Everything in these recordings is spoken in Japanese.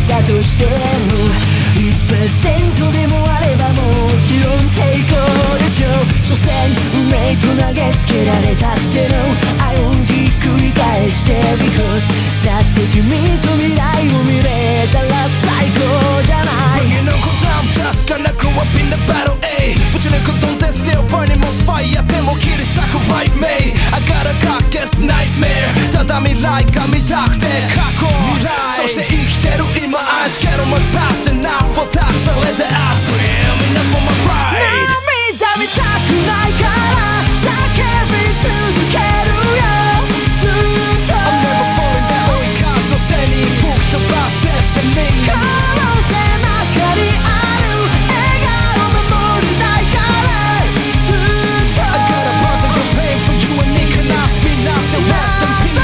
したとしても 1% でもあればもちろん抵抗でしょう。所詮運命と投げつけられたっての愛をひっくり返して Because だって君と未来を見れたら最高じゃない。 Bring it on cause I'm just gonna grow up in the battle A But you never don't they still burning my fire でも切り裂く right me I got a cock-ass nightmare ただ未来が見たくて過去そして生きてる今 I scared of my past and now for that それで I scream enough for my pride 涙見たくないから叫び続けるよずっと I'm never falling down 追い風の背に吹き飛ばす destiny 可能性ばかりある笑顔守りたいからずっと I got a buzz of your pain for you and me can ask me not the rest in peace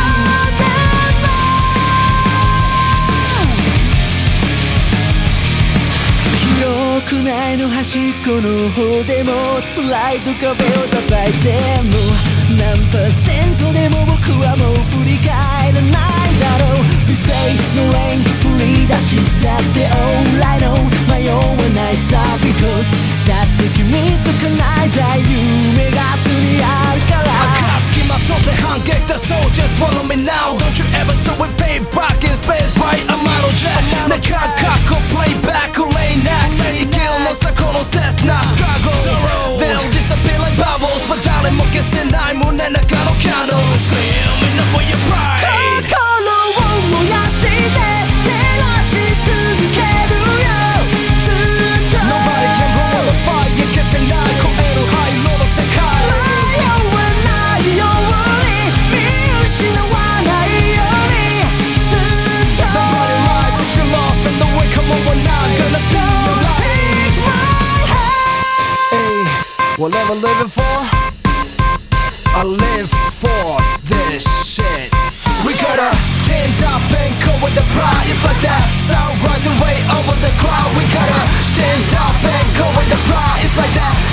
記憶内の端っこの方でも辛いと壁を叩いても何%でも僕はもう振り返らないだろう。理性のレーン振り出したって Alright no 迷わないさ Because だって君と叶えたい夢がすりあるから暁まとって反撃だ So just follow me now Don't you ever stop with payback in space right I'm out of jet 中過去 playback レイナック生きるのさこの切な Struggle They'll disappear like bubbles But 誰も消せない胸中の candle Screaming up for your pride 心を燃やして照らし続けるよずっと Nobody can go on the fire 消せない超える灰色の世界迷わないように見失わないようにずっと Nobody lies if you're lost and the way come on we're not gonna see your light Take my hand Hey, whatever living for I live for this shit We gotta stand up and go with the pride It's like that sound rising way over the crowd We gotta stand up and go with the pride It's like that